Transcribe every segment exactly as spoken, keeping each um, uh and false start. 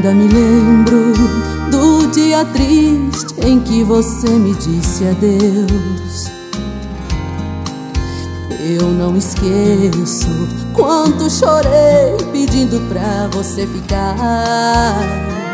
Ainda me lembro do dia triste em que você me disse adeus. Eu não esqueço quanto chorei pedindo pra você ficar.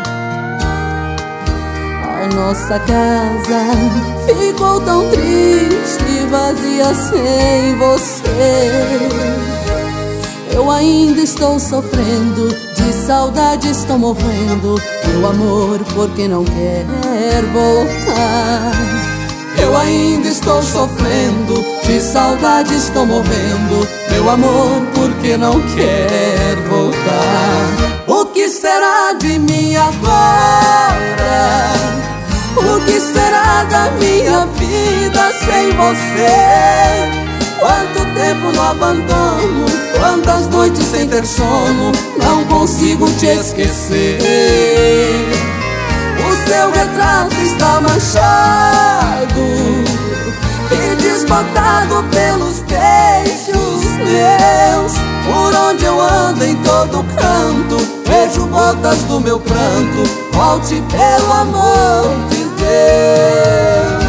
A nossa casa ficou tão triste e vazia sem você. Eu ainda estou sofrendo, de saudade estou morrendo. Meu amor, por que não quer voltar? Eu ainda estou sofrendo, de saudade estou morrendo. Meu amor, por que não quer voltar? O que será de mim agora? O que será da minha vida sem você? Quanto tempo no abandono, quantas noites sem ter sono, não consigo te esquecer. O seu retrato está manchado e desbotado pelos beijos meus. Por onde eu ando, em todo canto, vejo gotas do meu pranto. Volte pelo amor de Deus.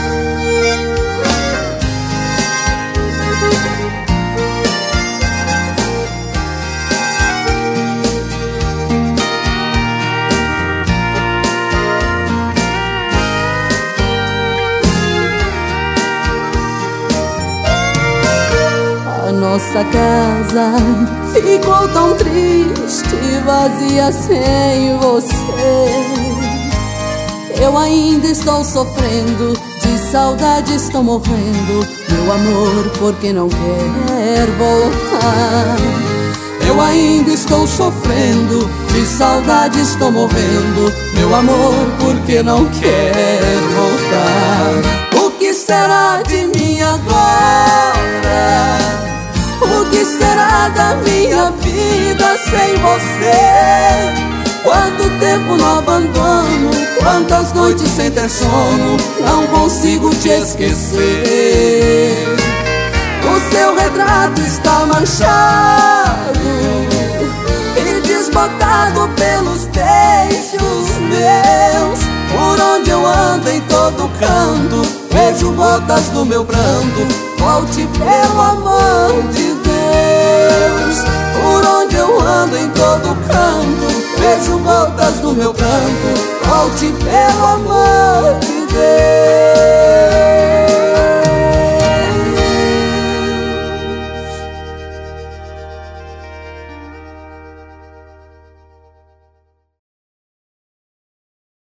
Nossa casa ficou tão triste e vazia sem você. Eu ainda estou sofrendo, de saudade estou morrendo. Meu amor, por que não quer voltar? Eu ainda estou sofrendo, de saudade estou morrendo. Meu amor, por que não quer voltar? O que será de mim agora? O que será da minha vida sem você? Quanto tempo no abandono, quantas noites sem ter sono, não consigo te esquecer. O seu retrato está manchado e desbotado pelos beijos meus. Por onde eu ando, em todo canto, vejo gotas do meu pranto. Volte pelo amor de Deus. Por onde eu ando, em todo canto, vejo gotas do meu pranto. Volte pelo amor